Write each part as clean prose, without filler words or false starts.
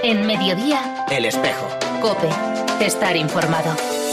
En Mediodía, El Espejo. COPE. Estar informado.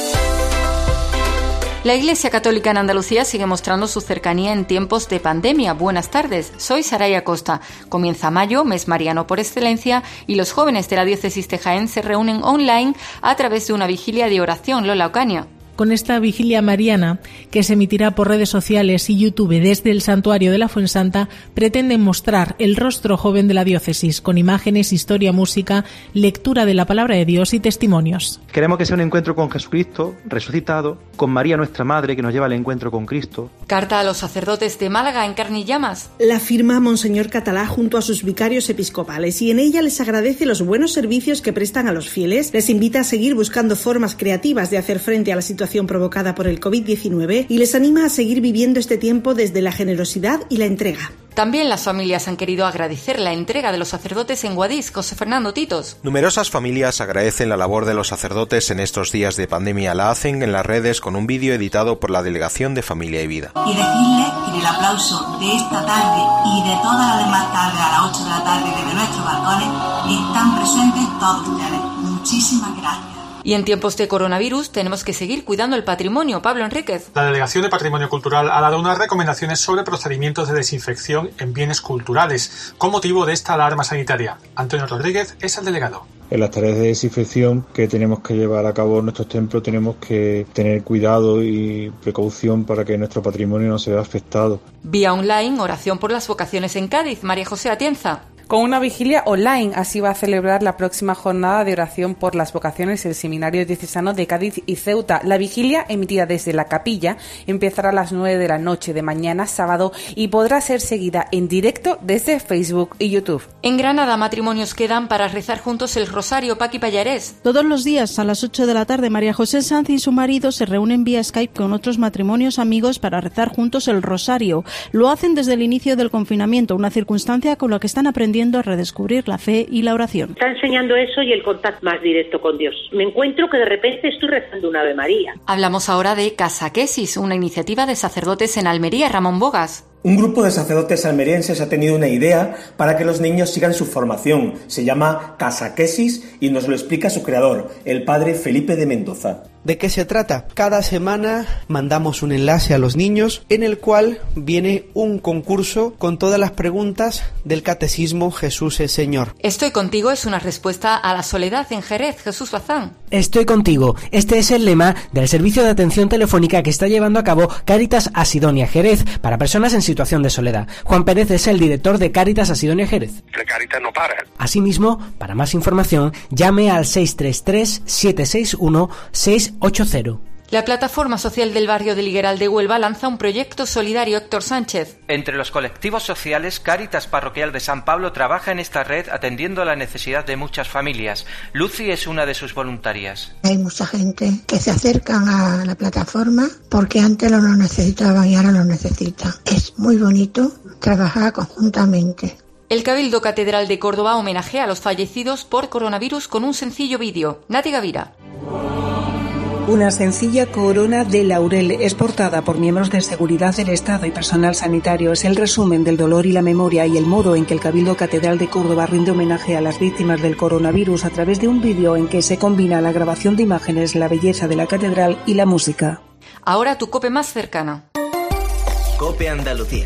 La Iglesia Católica en Andalucía sigue mostrando su cercanía en tiempos de pandemia. Buenas tardes, soy Saraya Costa. Comienza mayo, mes mariano por excelencia, y los jóvenes de la diócesis de Jaén se reúnen online a través de una vigilia de oración. Lola Ocaña. Con esta vigilia mariana, que se emitirá por redes sociales y YouTube desde el Santuario de la Fuensanta, pretenden mostrar el rostro joven de la diócesis, con imágenes, historia, música, lectura de la palabra de Dios y testimonios. Queremos que sea un encuentro con Jesucristo resucitado, con María nuestra Madre, que nos lleva al encuentro con Cristo. Carta a los sacerdotes de Málaga en Carne y Llamas. La firma Monseñor Catalá junto a sus vicarios episcopales, y en ella les agradece los buenos servicios que prestan a los fieles, les invita a seguir buscando formas creativas de hacer frente a la situación provocada por el COVID-19 y les anima a seguir viviendo este tiempo desde la generosidad y la entrega. También las familias han querido agradecer la entrega de los sacerdotes en Guadix. José Fernando Titos. Numerosas familias agradecen la labor de los sacerdotes en estos días de pandemia. La hacen en las redes con un vídeo editado por la Delegación de Familia y Vida. Y decirles que en el aplauso de esta tarde y de todas las demás tardes a las 8 de la tarde desde nuestros balcones están presentes todos ustedes. Muchísimas gracias. Y en tiempos de coronavirus tenemos que seguir cuidando el patrimonio. Pablo Enríquez. La Delegación de Patrimonio Cultural ha dado unas recomendaciones sobre procedimientos de desinfección en bienes culturales con motivo de esta alarma sanitaria. Antonio Rodríguez es el delegado. En las tareas de desinfección que tenemos que llevar a cabo en nuestros templos tenemos que tener cuidado y precaución para que nuestro patrimonio no se vea afectado. Vía online, oración por las vocaciones en Cádiz. María José Atienza. Con una vigilia online, así va a celebrar la próxima jornada de oración por las vocaciones el Seminario Diocesano de Cádiz y Ceuta. La vigilia, emitida desde la capilla, empezará a las 9 de la noche de mañana sábado y podrá ser seguida en directo desde Facebook y YouTube. En Granada, matrimonios quedan para rezar juntos el Rosario. Paqui Pallarés. Todos los días a las 8 de la tarde, María José Sanz y su marido se reúnen vía Skype con otros matrimonios amigos para rezar juntos el Rosario. Lo hacen desde el inicio del confinamiento, una circunstancia con la que están aprendiendo a redescubrir la fe y la oración. Está enseñando eso y el contacto más directo con Dios. Me encuentro que de repente estoy rezando un Ave María. Hablamos ahora de Casaquesis, una iniciativa de sacerdotes en Almería. Ramón Bogas. Un grupo de sacerdotes almerienses ha tenido una idea para que los niños sigan su formación. Se llama Casaquesis y nos lo explica su creador, el padre Felipe de Mendoza. ¿De qué se trata? Cada semana mandamos un enlace a los niños en el cual viene un concurso con todas las preguntas del Catecismo Jesús el Señor. Estoy contigo es una respuesta a la soledad en Jerez. Jesús Bazán. Estoy contigo. Este es el lema del servicio de atención telefónica que está llevando a cabo Cáritas Asidonia Jerez para personas en situación de soledad. Juan Pérez es el director de Cáritas Asidonia Jerez. La Cáritas no para. Asimismo, para más información, llame al 633-761-680. La plataforma social del barrio de Ligueral de Huelva lanza un proyecto solidario. Héctor Sánchez. Entre los colectivos sociales, Cáritas Parroquial de San Pablo trabaja en esta red atendiendo la necesidad de muchas familias. Lucy es una de sus voluntarias. Hay mucha gente que se acercan a la plataforma porque antes no lo necesitaban y ahora lo necesitan. Es muy bonito trabajar conjuntamente. El Cabildo Catedral de Córdoba homenajea a los fallecidos por coronavirus con un sencillo vídeo. Nati Gavira. Una sencilla corona de laurel es portada por miembros de seguridad del Estado y personal sanitario. Es el resumen del dolor y la memoria y el modo en que el Cabildo Catedral de Córdoba rinde homenaje a las víctimas del coronavirus a través de un vídeo en que se combina la grabación de imágenes, la belleza de la catedral y la música. Ahora tu COPE más cercana. COPE Andalucía.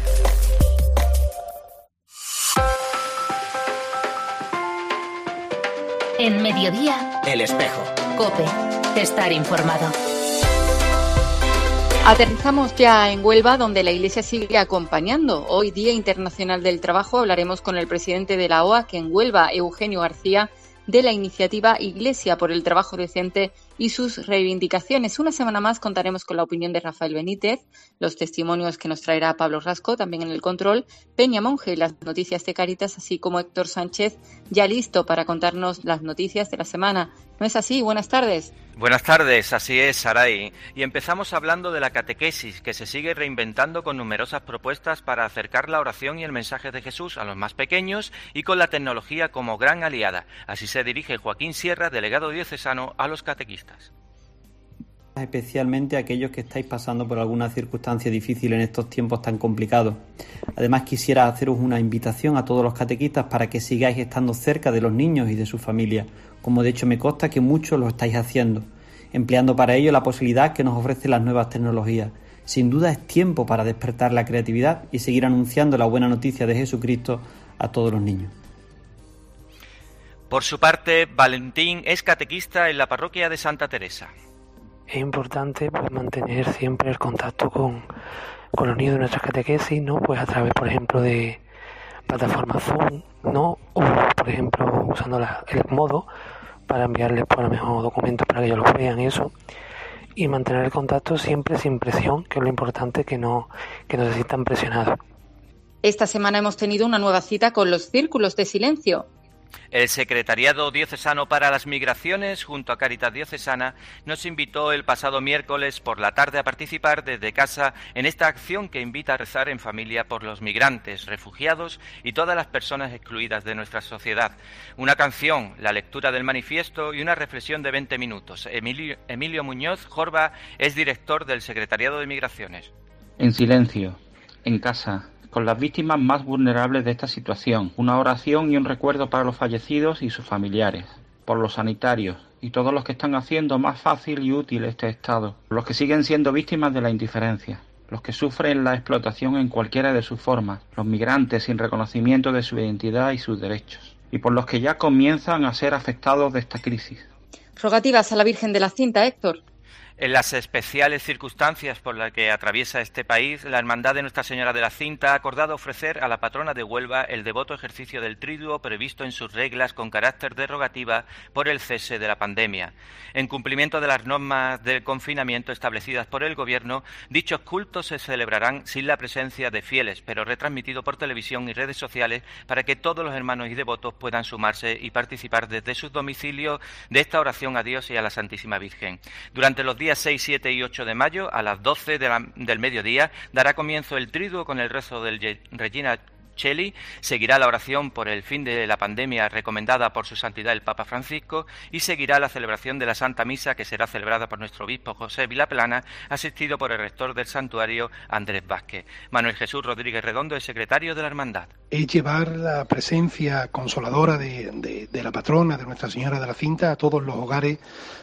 En Mediodía, El Espejo. COPE. Estar informado. Aterrizamos ya en Huelva, donde la Iglesia sigue acompañando. Hoy, Día Internacional del Trabajo, hablaremos con el presidente de la OAC en Huelva, Eugenio García, de la iniciativa Iglesia por el Trabajo Decente y sus reivindicaciones. Una semana más contaremos con la opinión de Rafael Benítez, los testimonios que nos traerá Pablo Rasco, también en el control, Peña Monge y las noticias de Cáritas, así como Héctor Sánchez, ya listo para contarnos las noticias de la semana. ¿No es así? Buenas tardes. Buenas tardes, así es, Saray. Y empezamos hablando de la catequesis, que se sigue reinventando con numerosas propuestas para acercar la oración y el mensaje de Jesús a los más pequeños y con la tecnología como gran aliada. Así se dirige Joaquín Sierra, delegado diocesano, a los catequistas. especialmente a aquellos que estáis pasando por alguna circunstancia difícil en estos tiempos tan complicados. Además, quisiera haceros una invitación a todos los catequistas para que sigáis estando cerca de los niños y de sus familias, como de hecho me consta que muchos lo estáis haciendo, empleando para ello la posibilidad que nos ofrecen las nuevas tecnologías. Sin duda es tiempo para despertar la creatividad y seguir anunciando la buena noticia de Jesucristo a todos los niños. Por su parte, Valentín es catequista en la parroquia de Santa Teresa. Es importante pues, mantener siempre el contacto con los niños de nuestras catequesis, ¿no? Pues a través, por ejemplo, de plataformas Zoom, ¿no? O, por ejemplo, usando el modo para enviarles por lo mejor documentos para que ellos los vean y eso. Y mantener el contacto siempre sin presión, que es lo importante, que no se sientan presionados. Esta semana hemos tenido una nueva cita con los círculos de silencio. El Secretariado Diocesano para las Migraciones, junto a Cáritas Diocesana, nos invitó el pasado miércoles por la tarde a participar desde casa en esta acción que invita a rezar en familia por los migrantes, refugiados y todas las personas excluidas de nuestra sociedad. Una canción, la lectura del manifiesto y una reflexión de 20 minutos. Emilio Muñoz Jorba es director del Secretariado de Migraciones. En silencio, en casa, con las víctimas más vulnerables de esta situación, una oración y un recuerdo para los fallecidos y sus familiares, por los sanitarios y todos los que están haciendo más fácil y útil este estado, los que siguen siendo víctimas de la indiferencia, los que sufren la explotación en cualquiera de sus formas, los migrantes sin reconocimiento de su identidad y sus derechos, y por los que ya comienzan a ser afectados de esta crisis. Rogativas a la Virgen de la Cinta, Héctor. En las especiales circunstancias por las que atraviesa este país, la Hermandad de Nuestra Señora de la Cinta ha acordado ofrecer a la patrona de Huelva el devoto ejercicio del triduo previsto en sus reglas con carácter de rogativa por el cese de la pandemia. En cumplimiento de las normas del confinamiento establecidas por el Gobierno, dichos cultos se celebrarán sin la presencia de fieles, pero retransmitido por televisión y redes sociales para que todos los hermanos y devotos puedan sumarse y participar desde sus domicilios de esta oración a Dios y a la Santísima Virgen. Durante los días 6, 7 y 8 de mayo, a las 12 del mediodía, dará comienzo el triduo con el rezo del Regina Coeli. Seguirá la oración por el fin de la pandemia recomendada por su santidad el Papa Francisco y seguirá la celebración de la Santa Misa, que será celebrada por nuestro obispo José Vilaplana, asistido por el rector del santuario Andrés Vázquez. Manuel Jesús Rodríguez Redondo es secretario de la Hermandad. Es llevar la presencia consoladora de la patrona, de Nuestra Señora de la Cinta, a todos los hogares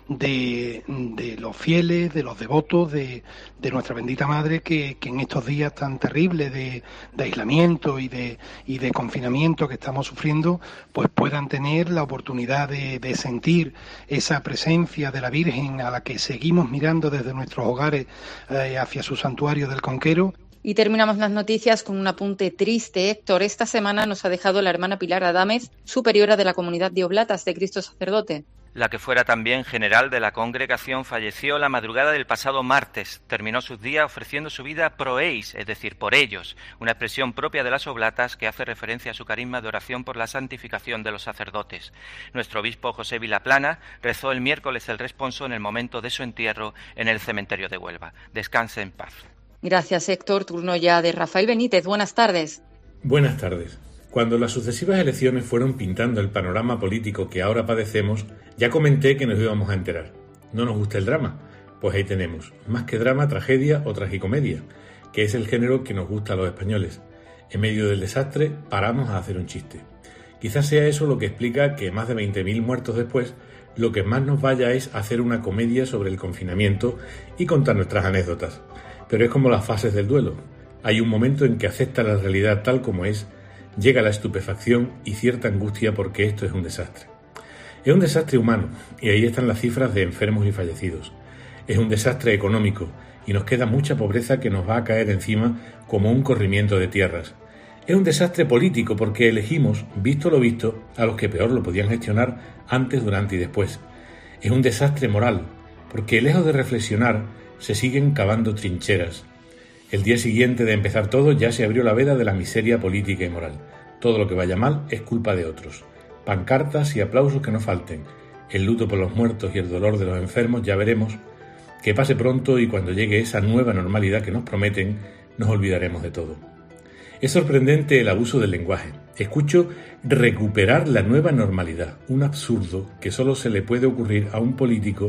de los fieles, de los devotos, de nuestra bendita Madre, que en estos días tan terribles de aislamiento y de confinamiento que estamos sufriendo, pues puedan tener la oportunidad de sentir esa presencia de la Virgen a la que seguimos mirando desde nuestros hogares hacia su santuario del Conquero. Y terminamos las noticias con un apunte triste, Héctor. Esta semana nos ha dejado la hermana Pilar Adámez, superiora de la comunidad de Oblatas de Cristo Sacerdote. La que fuera también general de la congregación falleció la madrugada del pasado martes. Terminó sus días ofreciendo su vida pro eis, es decir, por ellos, una expresión propia de las oblatas que hace referencia a su carisma de oración por la santificación de los sacerdotes. Nuestro obispo José Vilaplana rezó el miércoles el responso en el momento de su entierro en el cementerio de Huelva. Descanse en paz. Gracias, Héctor. Turno ya de Rafael Benítez. Buenas tardes. Buenas tardes. Cuando las sucesivas elecciones fueron pintando el panorama político que ahora padecemos, ya comenté que nos íbamos a enterar. ¿No nos gusta el drama? Pues ahí tenemos. Más que drama, tragedia o tragicomedia, que es el género que nos gusta a los españoles. En medio del desastre, paramos a hacer un chiste. Quizás sea eso lo que explica que más de 20.000 muertos después, lo que más nos vaya es hacer una comedia sobre el confinamiento y contar nuestras anécdotas. Pero es como las fases del duelo. Hay un momento en que aceptas la realidad tal como es, llega la estupefacción y cierta angustia porque esto es un desastre. Es un desastre humano, y ahí están las cifras de enfermos y fallecidos. Es un desastre económico, y nos queda mucha pobreza que nos va a caer encima como un corrimiento de tierras. Es un desastre político porque elegimos, visto lo visto, a los que peor lo podían gestionar antes, durante y después. Es un desastre moral, porque lejos de reflexionar, se siguen cavando trincheras. El día siguiente de empezar todo ya se abrió la veda de la miseria política y moral. Todo lo que vaya mal es culpa de otros. Pancartas y aplausos que no falten. El luto por los muertos y el dolor de los enfermos ya veremos. Que pase pronto y cuando llegue esa nueva normalidad que nos prometen, nos olvidaremos de todo. Es sorprendente el abuso del lenguaje. Escucho recuperar la nueva normalidad, un absurdo que solo se le puede ocurrir a un político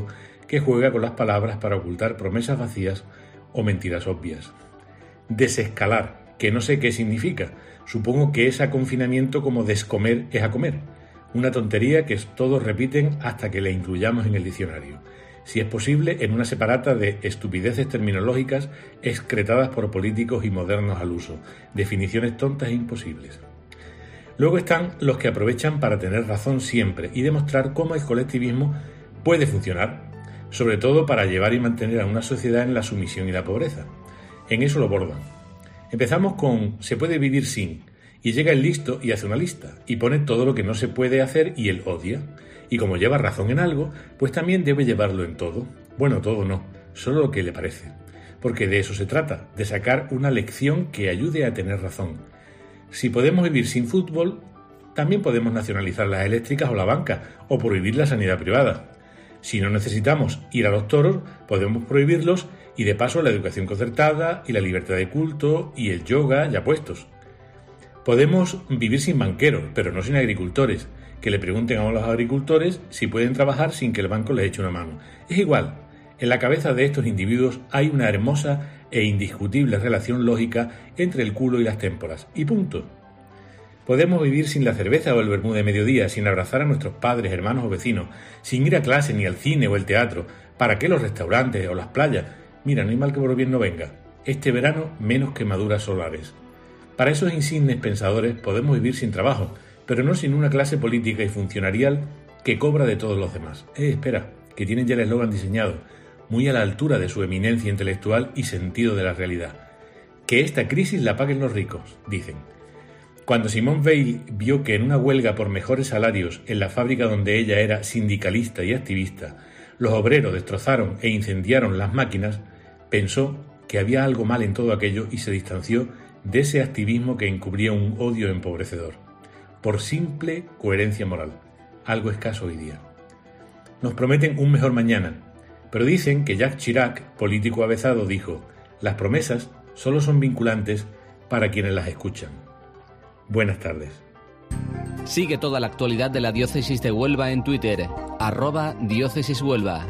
que juega con las palabras para ocultar promesas vacías o mentiras obvias. Desescalar, que no sé qué significa. Supongo que es a confinamiento como descomer es a comer. Una tontería que todos repiten hasta que la incluyamos en el diccionario. Si es posible, en una separata de estupideces terminológicas excretadas por políticos y modernos al uso. Definiciones tontas e imposibles. Luego están los que aprovechan para tener razón siempre y demostrar cómo el colectivismo puede funcionar, sobre todo para llevar y mantener a una sociedad en la sumisión y la pobreza. En eso lo bordan. Empezamos con «se puede vivir sin», y llega el listo y hace una lista, y pone todo lo que no se puede hacer y él odia. Y como lleva razón en algo, pues también debe llevarlo en todo. Bueno, todo no, solo lo que le parece. Porque de eso se trata, de sacar una lección que ayude a tener razón. Si podemos vivir sin fútbol, también podemos nacionalizar las eléctricas o la banca, o prohibir la sanidad privada. Si no necesitamos ir a los toros, podemos prohibirlos y de paso la educación concertada y la libertad de culto y el yoga ya puestos. Podemos vivir sin banqueros, pero no sin agricultores, que le pregunten a los agricultores si pueden trabajar sin que el banco les eche una mano. Es igual, en la cabeza de estos individuos hay una hermosa e indiscutible relación lógica entre el culo y las témporas, y punto. Podemos vivir sin la cerveza o el vermú de mediodía, sin abrazar a nuestros padres, hermanos o vecinos, sin ir a clase ni al cine o el teatro. ¿Para qué los restaurantes o las playas? Mira, no hay mal que por bien no venga. Este verano, menos quemaduras solares. Para esos insignes pensadores podemos vivir sin trabajo, pero no sin una clase política y funcionarial que cobra de todos los demás. Espera, que tienen ya el eslogan diseñado, muy a la altura de su eminencia intelectual y sentido de la realidad. Que esta crisis la paguen los ricos, dicen. Cuando Simone Veil vio que en una huelga por mejores salarios en la fábrica donde ella era sindicalista y activista, los obreros destrozaron e incendiaron las máquinas, pensó que había algo mal en todo aquello y se distanció de ese activismo que encubría un odio empobrecedor, por simple coherencia moral, algo escaso hoy día. Nos prometen un mejor mañana, pero dicen que Jacques Chirac, político avezado, dijo: las promesas solo son vinculantes para quienes las escuchan. Buenas tardes. Sigue toda la actualidad de la Diócesis de Huelva en Twitter, @diócesishuelva.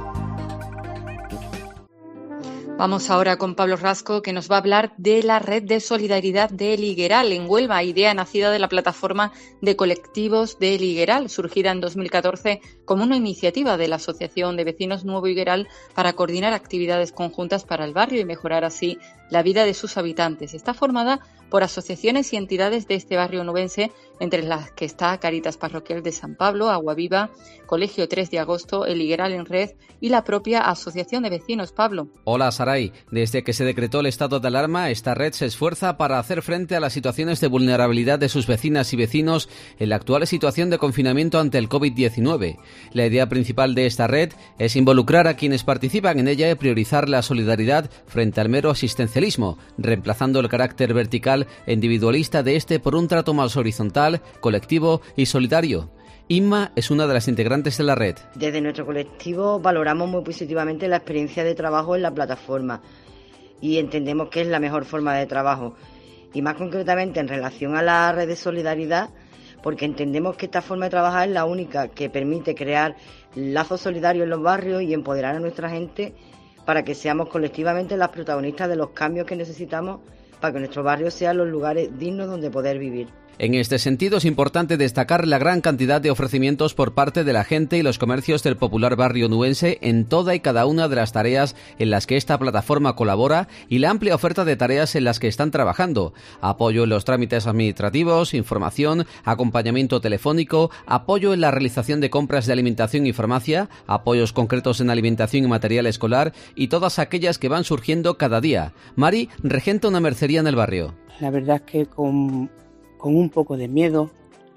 Vamos ahora con Pablo Rasco, que nos va a hablar de la Red de Solidaridad de El Higueral en Huelva, idea nacida de la plataforma de colectivos de El Higueral, surgida en 2014 como una iniciativa de la Asociación de Vecinos Nuevo Higueral para coordinar actividades conjuntas para el barrio y mejorar así la vida de sus habitantes. Está formada por asociaciones y entidades de este barrio nubense, entre las que está Cáritas Parroquial de San Pablo, Agua Viva, Colegio 3 de Agosto, El Higueral en Red y la propia Asociación de Vecinos. Pablo. Hola, Saray. Desde que se decretó el estado de alarma, esta red se esfuerza para hacer frente a las situaciones de vulnerabilidad de sus vecinas y vecinos en la actual situación de confinamiento ante el COVID-19. La idea principal de esta red es involucrar a quienes participan en ella y priorizar la solidaridad frente al mero asistencialismo, reemplazando el carácter vertical e individualista de este por un trato más horizontal, colectivo y solidario. Inma es una de las integrantes de la red. Desde nuestro colectivo valoramos muy positivamente la experiencia de trabajo en la plataforma y entendemos que es la mejor forma de trabajo, y más concretamente en relación a la red de solidaridad, porque entendemos que esta forma de trabajar es la única que permite crear lazos solidarios en los barrios y empoderar a nuestra gente para que seamos colectivamente las protagonistas de los cambios que necesitamos para que nuestros barrios sean los lugares dignos donde poder vivir. En este sentido, es importante destacar la gran cantidad de ofrecimientos por parte de la gente y los comercios del popular barrio nubense en toda y cada una de las tareas en las que esta plataforma colabora y la amplia oferta de tareas en las que están trabajando. Apoyo en los trámites administrativos, información, acompañamiento telefónico, apoyo en la realización de compras de alimentación y farmacia, apoyos concretos en alimentación y material escolar y todas aquellas que van surgiendo cada día. Mari regenta una mercería en el barrio. La verdad es que con un poco de miedo,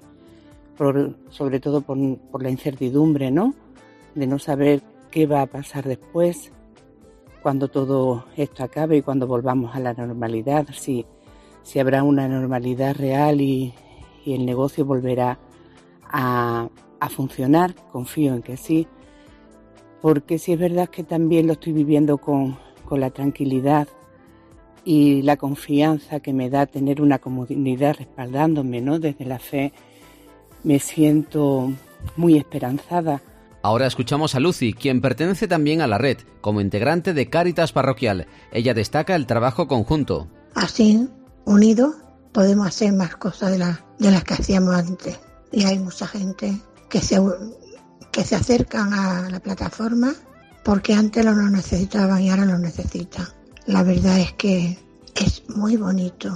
sobre todo por la incertidumbre, ¿no? De no saber qué va a pasar después, cuando todo esto acabe y cuando volvamos a la normalidad, si habrá una normalidad real y el negocio volverá a funcionar. Confío en que sí, porque sí es verdad que también lo estoy viviendo con la tranquilidad y la confianza que me da tener una comunidad respaldándome, ¿no? Desde la fe me siento muy esperanzada Ahora escuchamos a Lucy, quien pertenece también a la red, como integrante de Cáritas Parroquial. Ella destaca el trabajo conjunto. Así, unidos, podemos hacer más cosas de las que hacíamos antes. Y hay mucha gente que se acercan a la plataforma porque antes no lo necesitaban y ahora lo necesitan. La verdad es que es muy bonito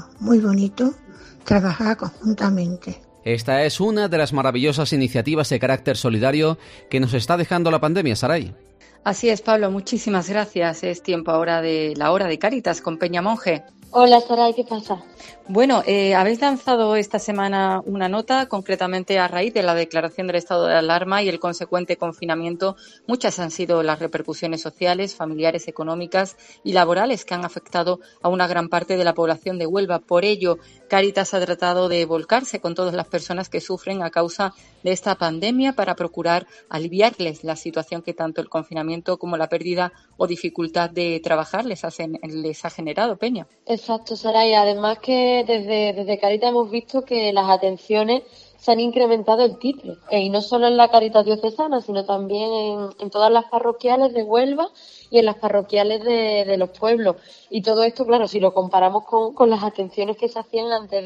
trabajar conjuntamente. Esta es una de las maravillosas iniciativas de carácter solidario que nos está dejando la pandemia, Saray. Así es, Pablo, muchísimas gracias. Es tiempo ahora de la hora de Cáritas con Peña Monje. Hola, Saray, ¿qué pasa? Bueno, habéis lanzado esta semana una nota, concretamente a raíz de la declaración del estado de alarma y el consecuente confinamiento. Muchas han sido las repercusiones sociales, familiares, económicas y laborales que han afectado a una gran parte de la población de Huelva. Por ello, Cáritas ha tratado de volcarse con todas las personas que sufren a causa de esta pandemia para procurar aliviarles la situación que tanto el confinamiento como la pérdida o dificultad de trabajar les ha generado, Peña. Exacto, Saray. Además que desde Cáritas hemos visto que las atenciones se han incrementado el triple. Y no solo en la Cáritas diocesana, sino también en todas las parroquiales de Huelva y en las parroquiales de los pueblos. Y todo esto, claro, si lo comparamos con las atenciones que se hacían antes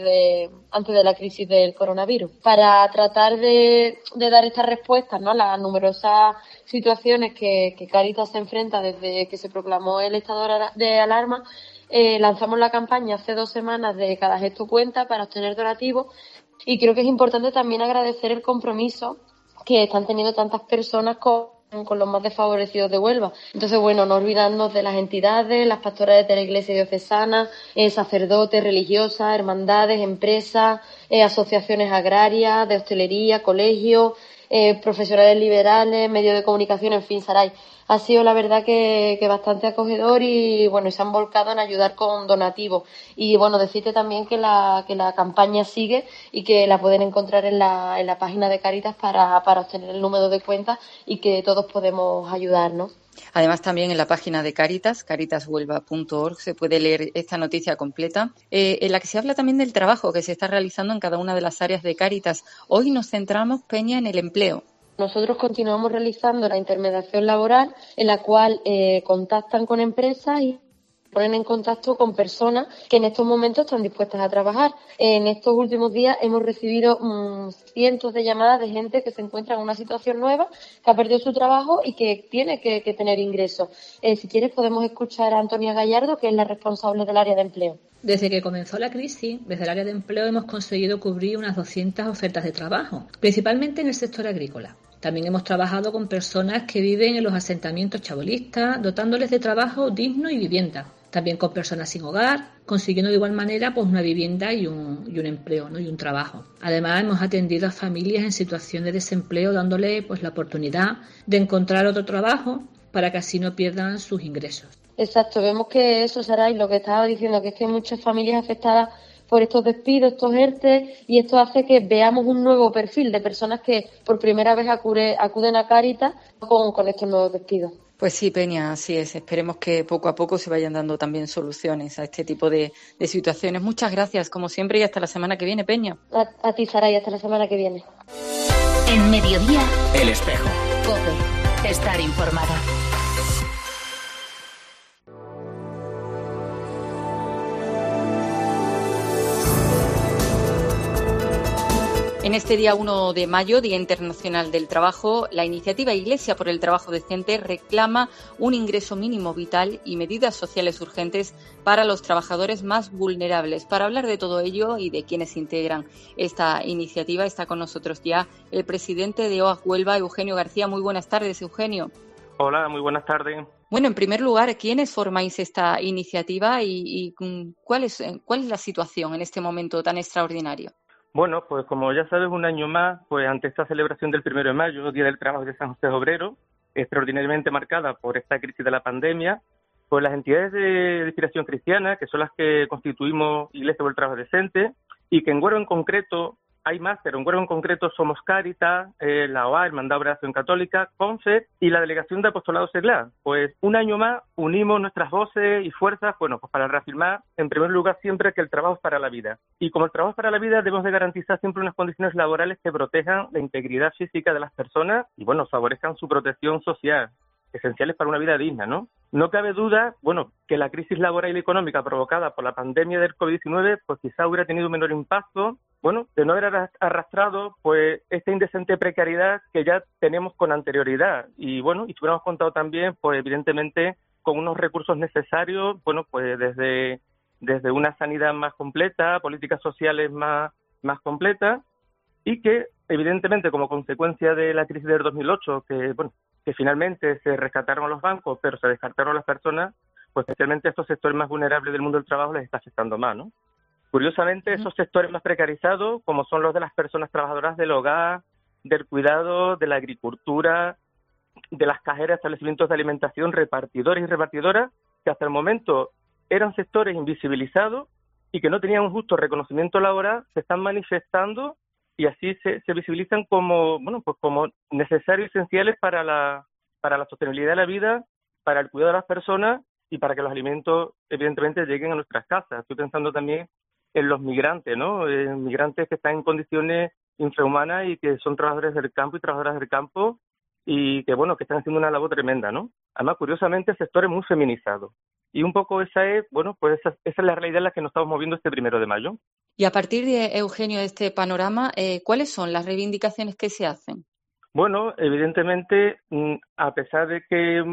de la crisis del coronavirus. Para tratar de dar estas respuestas, ¿no?, a las numerosas situaciones que Cáritas se enfrenta desde que se proclamó el estado de alarma, lanzamos la campaña hace 2 semanas de Cada Gesto Cuenta para obtener donativos, y creo que es importante también agradecer el compromiso que están teniendo tantas personas con los más desfavorecidos de Huelva. Entonces, bueno, no olvidarnos de las entidades, las pastorales de la Iglesia diocesana, sacerdotes, religiosas, hermandades, empresas, asociaciones agrarias, de hostelería, colegios, profesionales liberales, medios de comunicación, en fin, Saray. Ha sido la verdad que bastante acogedor y bueno, se han volcado en ayudar con donativos. Y bueno, decirte también que la campaña sigue y que la pueden encontrar en la página de Cáritas para obtener el número de cuenta y que todos podemos ayudarnos. Además, también en la página de Cáritas, caritashuelva.org, se puede leer esta noticia completa, en la que se habla también del trabajo que se está realizando en cada una de las áreas de Cáritas. Hoy nos centramos, Peña, en el empleo. Nosotros continuamos realizando la intermediación laboral, en la cual contactan con empresas y ponen en contacto con personas que en estos momentos están dispuestas a trabajar. En estos últimos días hemos recibido cientos de llamadas de gente que se encuentra en una situación nueva, que ha perdido su trabajo y que tiene que tener ingresos. Si quieres podemos escuchar a Antonia Gallardo, que es la responsable del área de empleo. Desde que comenzó la crisis, desde el área de empleo hemos conseguido cubrir unas 200 ofertas de trabajo, principalmente en el sector agrícola. También hemos trabajado con personas que viven en los asentamientos chabolistas, dotándoles de trabajo digno y vivienda. También con personas sin hogar, consiguiendo de igual manera pues una vivienda y un empleo, ¿no?, y un trabajo. Además, hemos atendido a familias en situación de desempleo, dándoles pues la oportunidad de encontrar otro trabajo para que así no pierdan sus ingresos. Exacto, vemos que eso, Saray, lo que estaba diciendo, que es que hay muchas familias afectadas por estos despidos, estos ERTE, y esto hace que veamos un nuevo perfil de personas que por primera vez acuden a Cáritas con estos nuevos despidos. Pues sí, Peña, así es. Esperemos que poco a poco se vayan dando también soluciones a este tipo de situaciones. Muchas gracias, como siempre, y hasta la semana que viene, Peña. A ti, Saray, hasta la semana que viene. En Mediodía, El Espejo. COPE. Estar informada. En este día 1 de mayo, Día Internacional del Trabajo, la iniciativa Iglesia por el Trabajo Decente reclama un ingreso mínimo vital y medidas sociales urgentes para los trabajadores más vulnerables. Para hablar de todo ello y de quienes integran esta iniciativa, está con nosotros ya el presidente de OAG Huelva, Eugenio García. Muy buenas tardes, Eugenio. Hola, muy buenas tardes. Bueno, en primer lugar, ¿quiénes formáis esta iniciativa y cuál es la situación en este momento tan extraordinario? Bueno, pues como ya sabes, un año más, pues ante esta celebración del 1 de mayo, Día del Trabajo de San José Obrero, extraordinariamente marcada por esta crisis de la pandemia, pues las entidades de inspiración cristiana, que son las que constituimos Iglesia por el Trabajo Decente, y que en Huelva en concreto hay más, pero en Huelva en concreto somos Cáritas, la OA, Hermandad Obra de Acción Católica, CONFE y la Delegación de Apostolado Seglar. Pues un año más unimos nuestras voces y fuerzas, bueno, pues para reafirmar en primer lugar siempre que el trabajo es para la vida. Y como el trabajo es para la vida, debemos de garantizar siempre unas condiciones laborales que protejan la integridad física de las personas y, bueno, favorezcan su protección social, esenciales para una vida digna, ¿no? No cabe duda, bueno, que la crisis laboral y económica provocada por la pandemia del COVID-19, pues quizá hubiera tenido un menor impacto, bueno, de no haber arrastrado, pues, esta indecente precariedad que ya tenemos con anterioridad. Y, bueno, y hubiéramos contado también, pues, evidentemente, con unos recursos necesarios, bueno, pues, desde una sanidad más completa, políticas sociales más completas, y que, evidentemente, como consecuencia de la crisis del 2008, que finalmente se rescataron los bancos, pero se descartaron las personas, pues especialmente a estos sectores más vulnerables del mundo del trabajo les está afectando más, ¿no? Curiosamente, esos sectores más precarizados, como son los de las personas trabajadoras del hogar, del cuidado, de la agricultura, de las cajeras, establecimientos de alimentación, repartidores y repartidoras, que hasta el momento eran sectores invisibilizados y que no tenían un justo reconocimiento laboral, se están manifestando y así se visibilizan como, bueno, pues como necesarios y esenciales para la sostenibilidad de la vida, para el cuidado de las personas y para que los alimentos evidentemente lleguen a nuestras casas. Estoy pensando también en los migrantes, ¿no? Migrantes que están en condiciones infrahumanas y que son trabajadores del campo y trabajadoras del campo y que, bueno, que están haciendo una labor tremenda, ¿no? Además, curiosamente, sectores muy feminizados. Y un poco esa es la realidad en la que nos estamos moviendo este 1 de mayo. Y a partir de, Eugenio, de este panorama, ¿cuáles son las reivindicaciones que se hacen? Bueno, evidentemente, a pesar de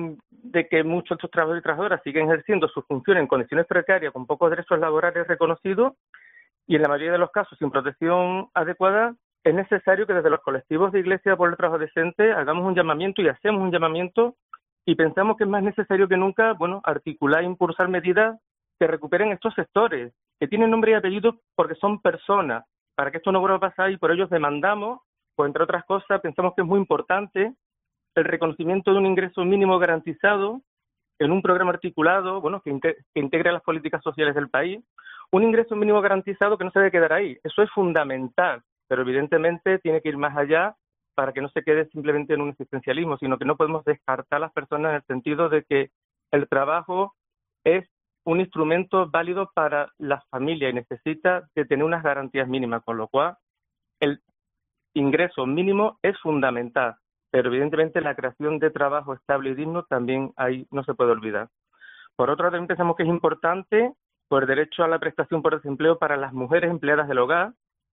que muchos de estos trabajadores y trabajadoras siguen ejerciendo sus funciones en condiciones precarias, con pocos derechos laborales reconocidos y en la mayoría de los casos sin protección adecuada, es necesario que desde los colectivos de Iglesia por el Trabajo Decente hagamos un llamamiento y hacemos un llamamiento y pensamos que es más necesario que nunca, bueno, articular e impulsar medidas que recuperen estos sectores, que tienen nombre y apellido porque son personas, para que esto no vuelva a pasar y por ello demandamos, pues entre otras cosas, pensamos que es muy importante el reconocimiento de un ingreso mínimo garantizado en un programa articulado, bueno, que integre las políticas sociales del país, un ingreso mínimo garantizado que no se debe quedar ahí. Eso es fundamental, pero evidentemente tiene que ir más allá para que no se quede simplemente en un existencialismo, sino que no podemos descartar a las personas en el sentido de que el trabajo es un instrumento válido para la familia y necesita de tener unas garantías mínimas, con lo cual el ingreso mínimo es fundamental, pero evidentemente la creación de trabajo estable y digno también ahí no se puede olvidar. Por otro lado, también pensamos que es importante el derecho a la prestación por desempleo para las mujeres empleadas del hogar,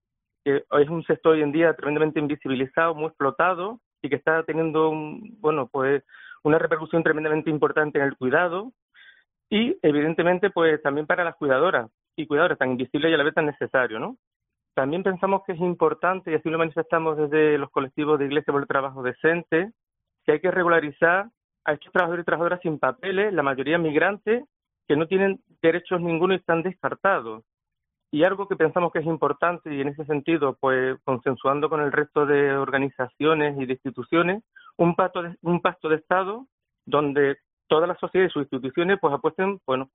que es un sector hoy en día tremendamente invisibilizado, muy explotado y que está teniendo una repercusión tremendamente importante en el cuidado y evidentemente pues también para las cuidadoras y cuidadores tan invisibles y a la vez tan necesarios, ¿no? También pensamos que es importante, y así lo manifestamos desde los colectivos de Iglesia por el Trabajo Decente, que hay que regularizar a estos trabajadores y trabajadoras sin papeles, la mayoría migrantes, que no tienen derechos ninguno y están descartados. Y algo que pensamos que es importante, y en ese sentido, pues consensuando con el resto de organizaciones y de instituciones, un pacto de Estado donde todas las sociedades y sus instituciones pues apuesten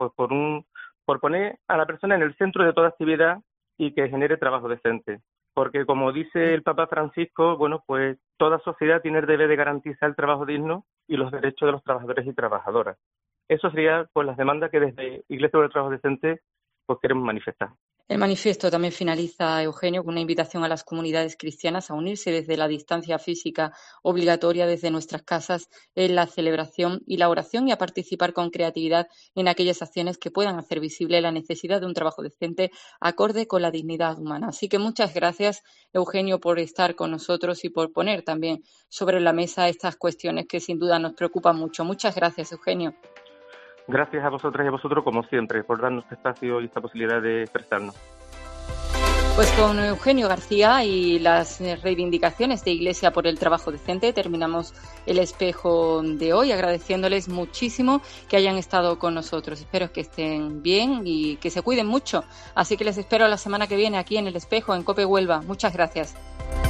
por poner a la persona en el centro de toda actividad y que genere trabajo decente. Porque como dice el Papa Francisco, bueno, pues toda sociedad tiene el deber de garantizar el trabajo digno y los derechos de los trabajadores y trabajadoras. Eso sería pues las demandas que desde Iglesia por el Trabajo Decente pues queremos manifestar. El manifiesto también finaliza, Eugenio, con una invitación a las comunidades cristianas a unirse desde la distancia física obligatoria desde nuestras casas en la celebración y la oración y a participar con creatividad en aquellas acciones que puedan hacer visible la necesidad de un trabajo decente acorde con la dignidad humana. Así que muchas gracias, Eugenio, por estar con nosotros y por poner también sobre la mesa estas cuestiones que sin duda nos preocupan mucho. Muchas gracias, Eugenio. Gracias a vosotras y a vosotros, como siempre, por darnos este espacio y esta posibilidad de expresarnos. Pues con Eugenio García y las reivindicaciones de Iglesia por el Trabajo Decente terminamos el espejo de hoy, agradeciéndoles muchísimo que hayan estado con nosotros. Espero que estén bien y que se cuiden mucho. Así que les espero la semana que viene aquí en el espejo, en COPE Huelva. Muchas gracias.